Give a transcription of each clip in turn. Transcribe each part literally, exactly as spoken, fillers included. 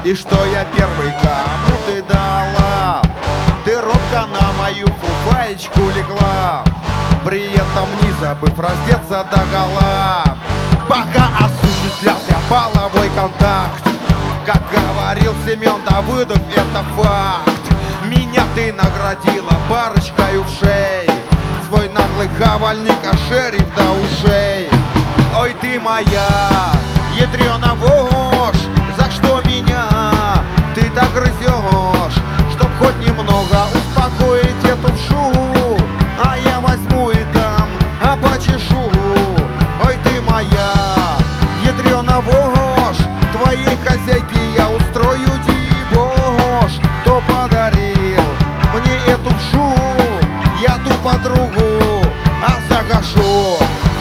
И что я первый, кому ты дала? Ты робко на мою фуфаечку легла, при этом не забыв раздеться догола, пока осуществлялся половой контакт. Как говорил Семен Давыдов, это факт. Меня ты наградила парочкой ушей, свой наглый хавальник ошерив до ушей. Ой, ты моя ядрёна вошь, за что меня ты так грызешь? Чтоб хоть немного успокоить эту вшу, а я возьму и дам, а почешу. Ой, ты моя ядрёна вошь, твоей хозяйке я устрою дебош. Кто подарил мне эту вшу? Я ту подругу, а загашу.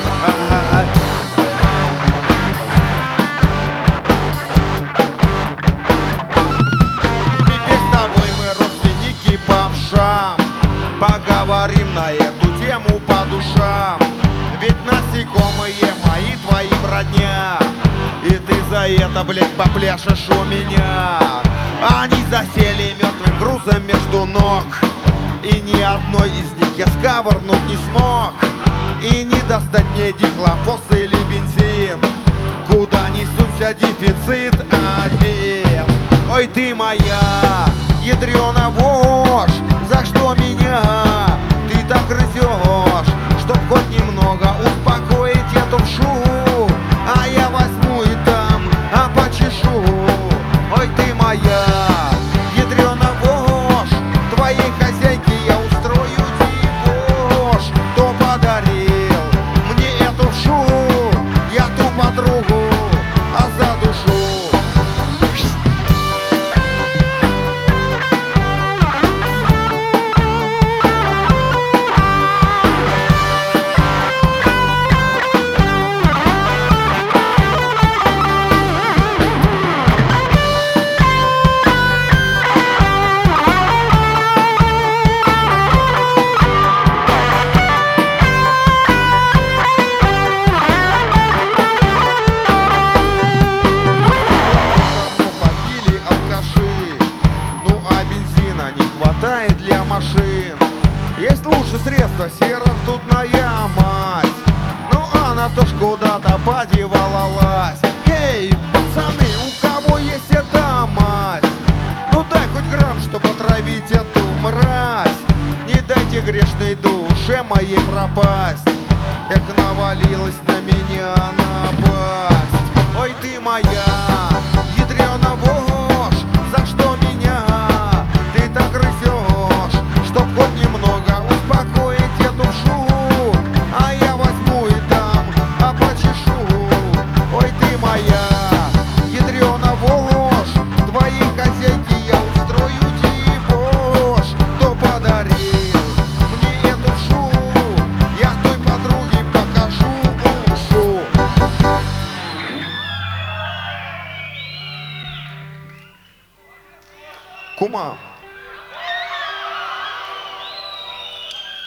Поговорим на эту тему по душам, ведь насекомые мои твои родня, и ты за это, блядь, попляшешь у меня. Они засели мертвым грузом между ног, и ни одной из них я сковырнуть не смог. И не достать мне дихлофос или бензин, куда не сунься, дефицит один. Ой, ты моя ядрёна вошь, за что меня ты так грызешь? Чтоб хоть немного успокоить эту вшу, а я возьму и дам, а почешу. Ой, ты моя ядрёна вошь, твоей хозяйке я устрою дебош. Кто подарил мне эту вшу? Я ту подругу, а задушу. Для машин есть лучше средства, серых тут наямать. Ну она тоже куда-то подевалалась. Эй, пацаны, у кого есть эта мать? Ну дай хоть грамм, чтобы отравить эту мразь. Не дайте грешной душе моей пропасть. Эх, навалилась на меня напасть. Ой, ты моя ядрёна вошь, за что меня ты так грызешь? Чтоб хоть немного успокоить эту вшу, а я возьму и дам, а почешу. Ой, ты моя ядрёна вошь, твоей хозяйке я устрою дебош. Кто подарил мне эту вшу? Я той подруге покажу ушу. Кума.